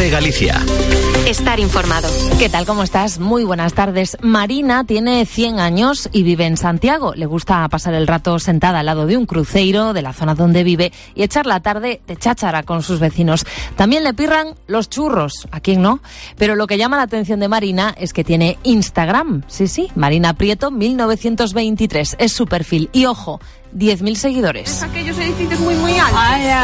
COPE Galicia. Estar informado. ¿Qué tal? ¿Cómo estás? Muy buenas tardes. Marina tiene 100 años y vive en Santiago. Le gusta pasar el rato sentada al lado de un cruceiro de la zona donde vive y echar la tarde de cháchara con sus vecinos. También le pirran los churros. ¿A quién no? Pero lo que llama la atención de Marina es que tiene Instagram. Sí, Marina Prieto 1923. Es su perfil. Y ojo, 10.000 seguidores. Es aquellos edificios muy altos.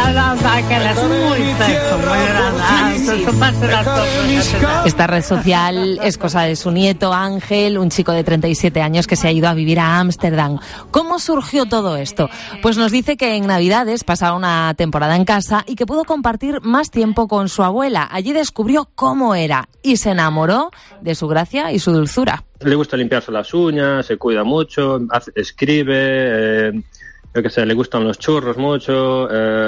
Esta red social es cosa de su nieto Ángel, un chico de 37 años que se ha ido a vivir a Ámsterdam. ¿Cómo surgió todo esto? Pues nos dice que en Navidades pasaba una temporada en casa y que pudo compartir más tiempo con su abuela. Allí descubrió cómo era y se enamoró de su gracia y su dulzura. Le gusta limpiarse las uñas, se cuida mucho, escribe, le gustan los churros mucho,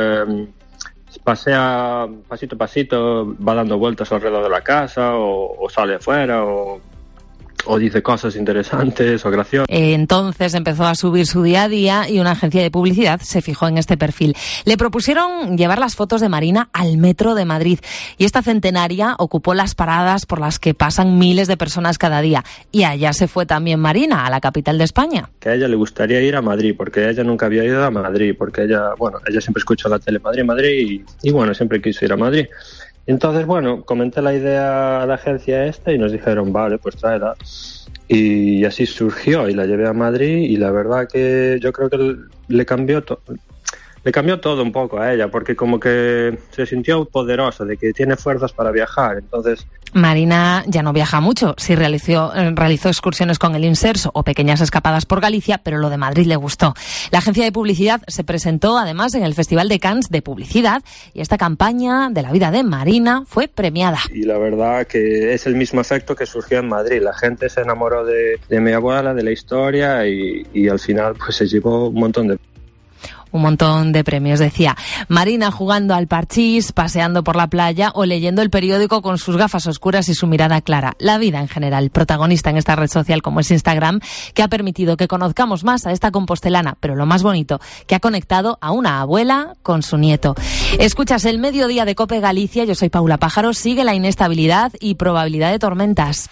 pasea pasito a pasito, va dando vueltas alrededor de la casa o sale afuera o dice cosas interesantes o graciosas. Entonces empezó a subir su día a día y una agencia de publicidad se fijó en este perfil. Le propusieron llevar las fotos de Marina al metro de Madrid y esta centenaria ocupó las paradas por las que pasan miles de personas cada día. Y allá se fue también Marina, a la capital de España. Que a ella le gustaría ir a Madrid porque ella nunca había ido a Madrid, porque ella siempre escucha la tele Madrid y siempre quiso ir a Madrid. Entonces, comenté la idea a la agencia y nos dijeron, vale, pues tráela. Y así surgió y la llevé a Madrid y la verdad que yo creo que le cambió todo un poco a ella, porque como que se sintió poderosa, de que tiene fuerzas para viajar. Entonces, Marina ya no viaja mucho, sí realizó excursiones con el Inserso o pequeñas escapadas por Galicia, pero lo de Madrid le gustó. La agencia de publicidad se presentó además en el Festival de Cannes de Publicidad y esta campaña de la vida de Marina fue premiada. Y la verdad que es el mismo efecto que surgió en Madrid. La gente se enamoró de mi abuela, de la historia y al final pues se llevó un montón de premios, decía. Marina jugando al parchís, paseando por la playa o leyendo el periódico con sus gafas oscuras y su mirada clara. La vida en general, protagonista en esta red social como es Instagram, que ha permitido que conozcamos más a esta compostelana, pero lo más bonito, que ha conectado a una abuela con su nieto. Escuchas el mediodía de COPE Galicia, yo soy Paula Pájaro, sigue la inestabilidad y probabilidad de tormentas.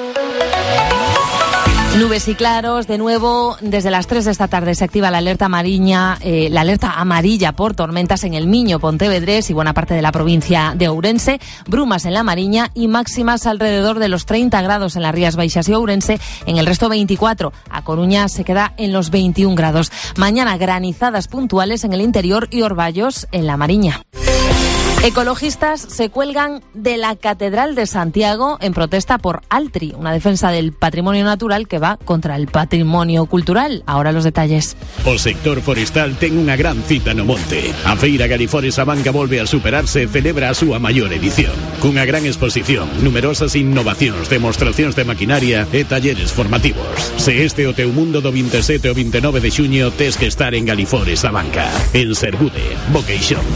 Nubes y claros, de nuevo, desde las 3 de esta tarde se activa la alerta amarilla por tormentas en el Miño, Pontevedrés y buena parte de la provincia de Ourense, brumas en la Mariña y máximas alrededor de los 30 grados en las Rías Baixas y Ourense, en el resto 24. A Coruña se queda en los 21 grados. Mañana granizadas puntuales en el interior y orvallos en la Mariña. Ecologistas se cuelgan de la Catedral de Santiago en protesta por Altri, una defensa del patrimonio natural que va contra el patrimonio cultural. Ahora los detalles. O sector forestal ten unha gran cita no monte. A Feira Galifores Abanca volve a superarse e celebra a súa maior edición. Cunha gran exposición, numerosas innovacións, demostracións de maquinaria e talleres formativos. Se este é o teu mundo do 27 ao 29 de xuño, tes que estar en Galifores Abanca. En Sergude, Boqueixón.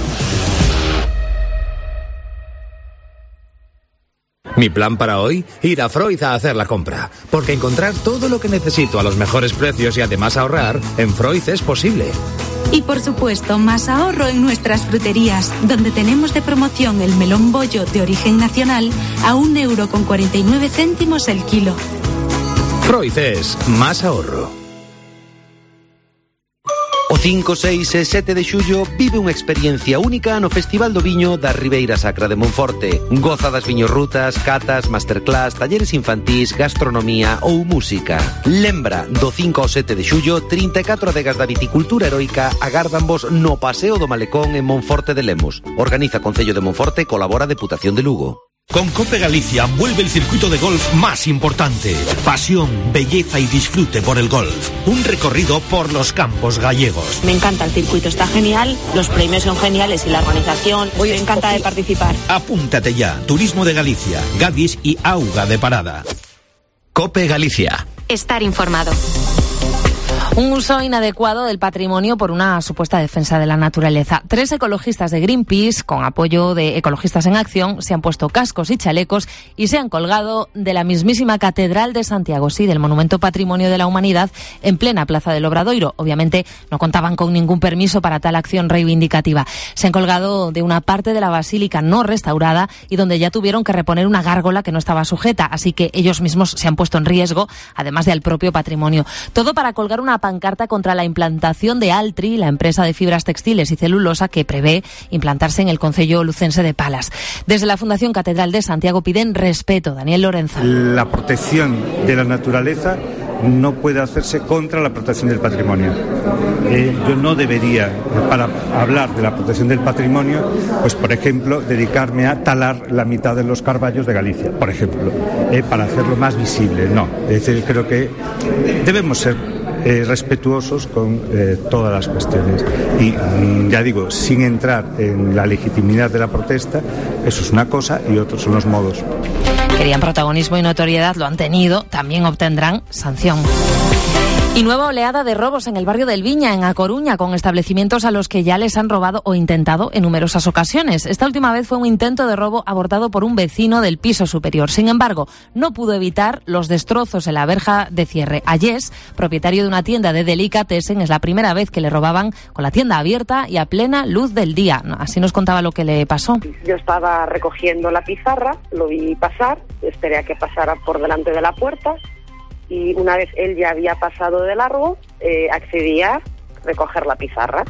Mi plan para hoy, ir a Freud a hacer la compra, porque encontrar todo lo que necesito a los mejores precios y además ahorrar, en Freud es posible. Y por supuesto, más ahorro en nuestras fruterías, donde tenemos de promoción el melón bollo de origen nacional a 1,49 € el kilo. Freud es más ahorro. O 5, 6 e 7 de xullo vive unha experiencia única no Festival do Viño da Ribeira Sacra de Monforte. Goza das viñorrutas, catas, masterclass, talleres infantís, gastronomía ou música. Lembra, do 5 ao 7 de xullo, 34 adegas da viticultura heroica agárdanvos no Paseo do Malecón en Monforte de Lemos. Organiza Concello de Monforte, colabora Deputación de Lugo. Con COPE Galicia vuelve el circuito de golf más importante. Pasión, belleza y disfrute por el golf. Un recorrido por los campos gallegos. Me encanta el circuito, está genial, los premios son geniales y la organización, me encanta de participar. Apúntate ya, Turismo de Galicia, Gadis y Auga de Parada. COPE Galicia. Estar informado. Un uso inadecuado del patrimonio por una supuesta defensa de la naturaleza. 3 ecologistas de Greenpeace, con apoyo de Ecologistas en Acción, se han puesto cascos y chalecos y se han colgado de la mismísima Catedral de Santiago, sí, del Monumento Patrimonio de la Humanidad, en plena Plaza del Obradoiro. Obviamente no contaban con ningún permiso para tal acción reivindicativa. Se han colgado de una parte de la basílica no restaurada y donde ya tuvieron que reponer una gárgola que no estaba sujeta, así que ellos mismos se han puesto en riesgo, además del propio patrimonio. Todo para colgar una pancarta contra la implantación de Altri, la empresa de fibras textiles y celulosa que prevé implantarse en el concello lucense de Palas. Desde la Fundación Catedral de Santiago piden respeto. Daniel Lorenzo. La protección de la naturaleza no puede hacerse contra la protección del patrimonio. Yo no debería, para hablar de la protección del patrimonio, pues por ejemplo, dedicarme a talar la mitad de los carballos de Galicia, por ejemplo, para hacerlo más visible. No, es decir, creo que debemos ser respetuosos con todas las cuestiones y ya digo, sin entrar en la legitimidad de la protesta. Eso es una cosa y otros son los modos. Querían protagonismo y notoriedad, lo han tenido, también obtendrán sanción. Y nueva oleada de robos en el barrio del Viña, en A Coruña, con establecimientos a los que ya les han robado o intentado en numerosas ocasiones. Esta última vez fue un intento de robo abortado por un vecino del piso superior. Sin embargo, no pudo evitar los destrozos en la verja de cierre. Ayés, propietario de una tienda de delicatessen, es la primera vez que le robaban con la tienda abierta y a plena luz del día. Así nos contaba lo que le pasó. Yo estaba recogiendo la pizarra, lo vi pasar, esperé a que pasara por delante de la puerta. Y una vez él ya había pasado de largo, accedí a recoger la pizarra.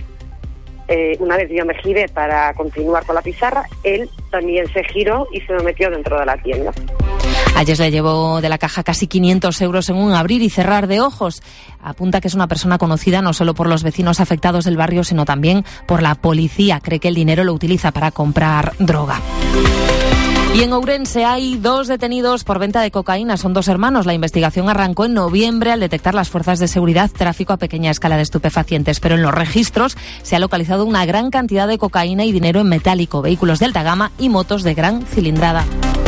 Una vez yo me giré para continuar con la pizarra, él también se giró y se me metió dentro de la tienda. Ayes le llevó de la caja casi 500 euros en un abrir y cerrar de ojos. Apunta que es una persona conocida no solo por los vecinos afectados del barrio, sino también por la policía. Cree que el dinero lo utiliza para comprar droga. Y en Ourense hay 2 detenidos por venta de cocaína. Son 2 hermanos. La investigación arrancó en noviembre al detectar las fuerzas de seguridad tráfico a pequeña escala de estupefacientes. Pero en los registros se ha localizado una gran cantidad de cocaína y dinero en metálico, vehículos de alta gama y motos de gran cilindrada.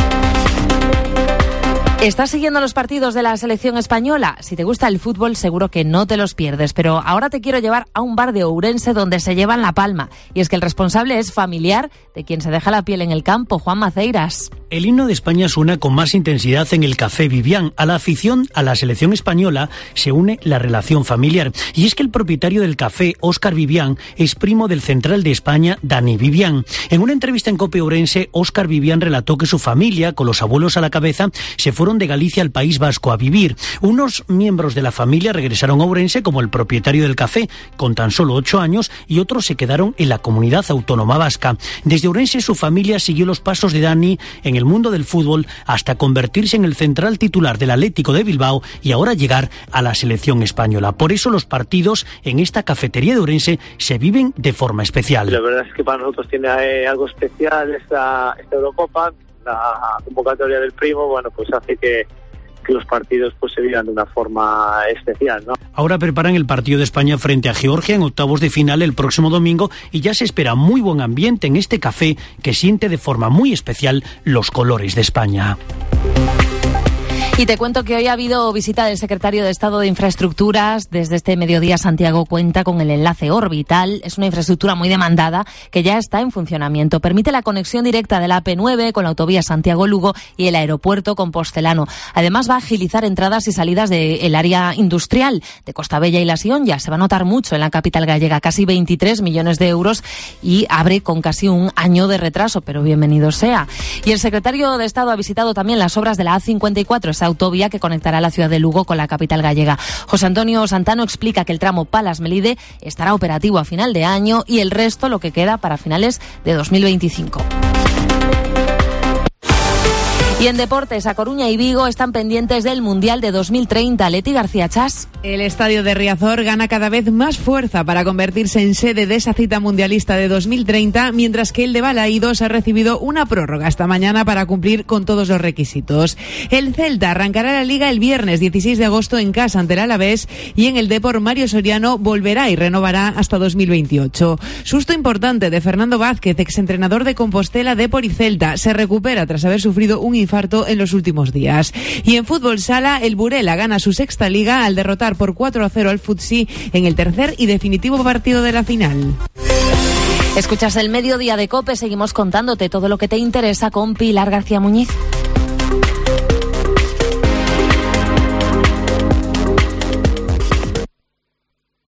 ¿Estás siguiendo los partidos de la selección española? Si te gusta el fútbol, seguro que no te los pierdes. Pero ahora te quiero llevar a un bar de Ourense donde se llevan la palma. Y es que el responsable es familiar de quien se deja la piel en el campo, Juan Maceiras. El himno de España suena con más intensidad en el Café Vivian. A la afición a la selección española se une la relación familiar. Y es que el propietario del café, Óscar Vivian, es primo del central de España, Dani Vivian. En una entrevista en COPE Ourense, Óscar Vivian relató que su familia, con los abuelos a la cabeza, se fueron de Galicia al País Vasco a vivir. Unos miembros de la familia regresaron a Ourense, como el propietario del café, con tan solo 8 años, y otros se quedaron en la comunidad autónoma vasca. Desde Ourense, su familia siguió los pasos de Dani en el mundo del fútbol hasta convertirse en el central titular del Atlético de Bilbao y ahora llegar a la selección española. Por eso los partidos en esta cafetería de Ourense se viven de forma especial. La verdad es que para nosotros tiene algo especial esta Eurocopa. La convocatoria del primo, bueno, pues hace que los partidos pues se vivan de una forma especial, ¿no? Ahora preparan el partido de España frente a Georgia en octavos de final el próximo domingo y ya se espera muy buen ambiente en este café que siente de forma muy especial los colores de España. Y te cuento que hoy ha habido visita del secretario de Estado de Infraestructuras. Desde este mediodía Santiago cuenta con el enlace orbital. Es una infraestructura muy demandada que ya está en funcionamiento. Permite la conexión directa de la AP9 con la autovía Santiago-Lugo y el aeropuerto compostelano. Además va a agilizar entradas y salidas del área industrial de Costa Bella y La Sionja. Se va a notar mucho en la capital gallega, casi 23 millones de euros y abre con casi un año de retraso, pero bienvenido sea. Y el secretario de Estado ha visitado también las obras de la A54, esa autovía que conectará la ciudad de Lugo con la capital gallega. José Antonio Santano explica que el tramo Palas-Melide estará operativo a final de año y el resto lo que queda para finales de 2025. Y en deportes, A Coruña y Vigo están pendientes del Mundial de 2030. Leti García Chas. El estadio de Riazor gana cada vez más fuerza para convertirse en sede de esa cita mundialista de 2030, mientras que el de Balaídos ha recibido una prórroga esta mañana para cumplir con todos los requisitos. El Celta arrancará la Liga el viernes 16 de agosto en casa ante el Alavés y en el Depor Mario Soriano volverá y renovará hasta 2028. Susto importante de Fernando Vázquez, exentrenador de Compostela, Depor y Celta. Se recupera tras haber sufrido un infarto infarto en los últimos días. Y en fútbol sala, el Burela gana su sexta liga al derrotar por 4-0 al Futsi en el tercer y definitivo partido de la final. Escuchas el Mediodía de COPE, seguimos contándote todo lo que te interesa con Pilar García Muñiz.